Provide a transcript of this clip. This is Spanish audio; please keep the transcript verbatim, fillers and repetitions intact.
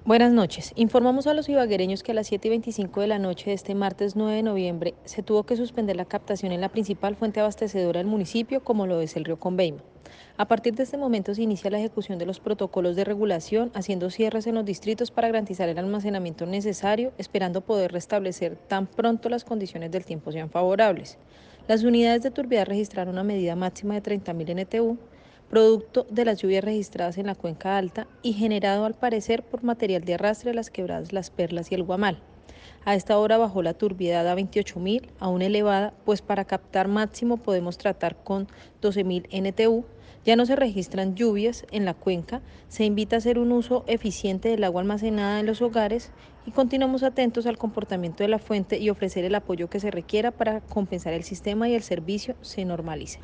Buenas noches. Informamos a los ibaguereños que a las siete y veinticinco de la noche de este martes nueve de noviembre se tuvo que suspender la captación en la principal fuente abastecedora del municipio, como lo es el río Conveima. A partir de este momento se inicia la ejecución de los protocolos de regulación, haciendo cierres en los distritos para garantizar el almacenamiento necesario, esperando poder restablecer tan pronto las condiciones del tiempo sean favorables. Las unidades de turbidez registraron una medida máxima de treinta mil N T U, producto de las lluvias registradas en la cuenca alta y generado al parecer por material de arrastre de las quebradas Las Perlas y el Guamal. A esta hora bajó la turbidez a veintiocho mil, aún elevada, pues para captar máximo podemos tratar con doce mil N T U. Ya no se registran lluvias en la cuenca, se invita a hacer un uso eficiente del agua almacenada en los hogares y continuamos atentos al comportamiento de la fuente y ofrecer el apoyo que se requiera para compensar el sistema y el servicio se normalice.